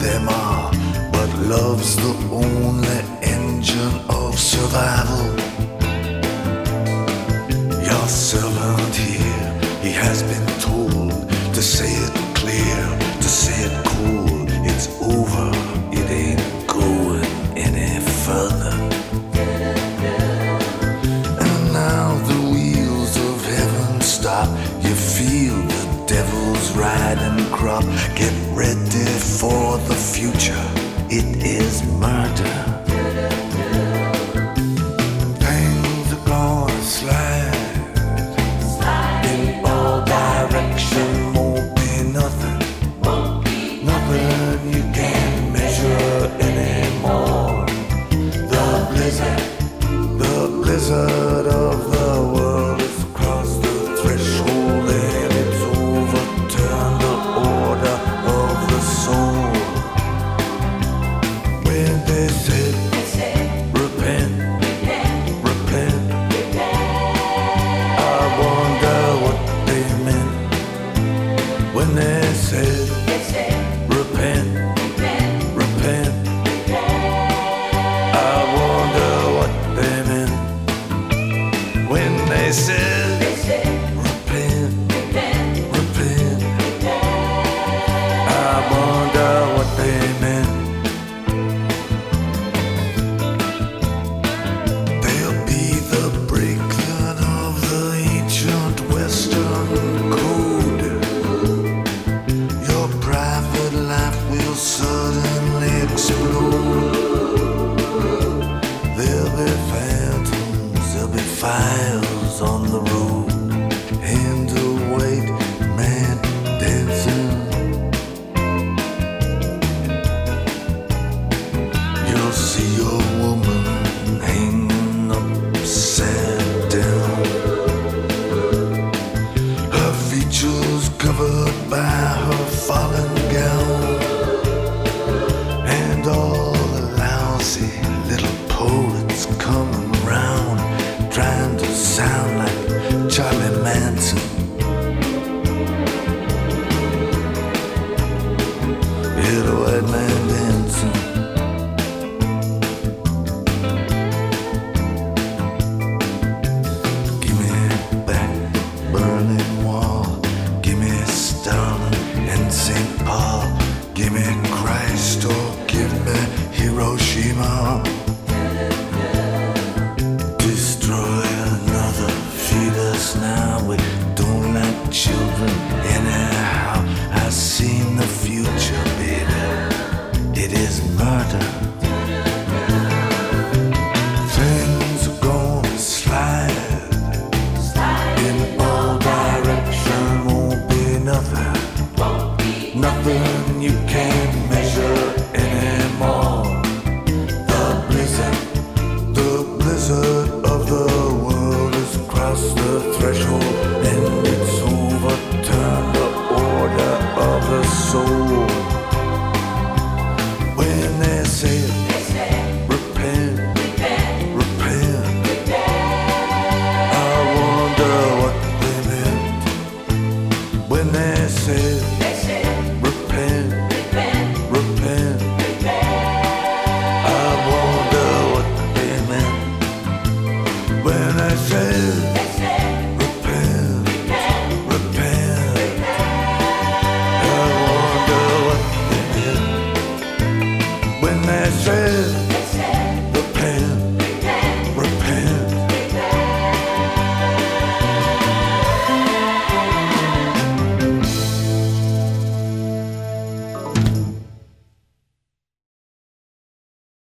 them are, but love's the only engine of survival. Your servant here, he has been told to say it clear, to say it cool. It's over, it ain't going any further. And now the wheels of heaven stop. You feel the devil's riding crop. Get ready for the future, it is murder. Things are gonna slide in all directions. Won't be nothing, nothing you can measure anymore. The blizzard of the world is across the threshold, and it's overturned the order of the soul. When they said, repent, repent, I wonder what they meant. When they said, repent, repent, I wonder what they meant. When they said, repent, repent, I wonder what they meant. They'll be the breakdown of the ancient Western code. Your private life will suddenly explode. There'll be phantoms, there'll be fires on the road.